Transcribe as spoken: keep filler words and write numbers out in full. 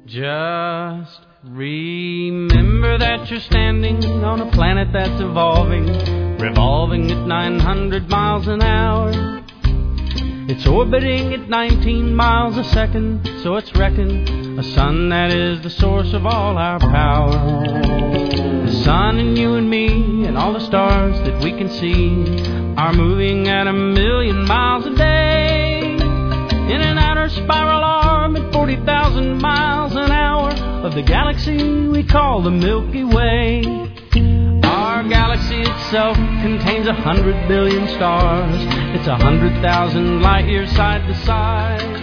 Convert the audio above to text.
Just remember that you're standing on a planet that's evolving, revolving at nine hundred miles an hour. It's orbiting at nineteen miles a second, so it's reckoned a sun that is the source of all our power. The sun and you and me and all the stars that we can see are moving at a million miles a day in an outer spiral arm at forty thousand miles an hour of the galaxy we call the Milky Way. Our galaxy itself contains a hundred billion stars. It's a hundred thousand light years side to side.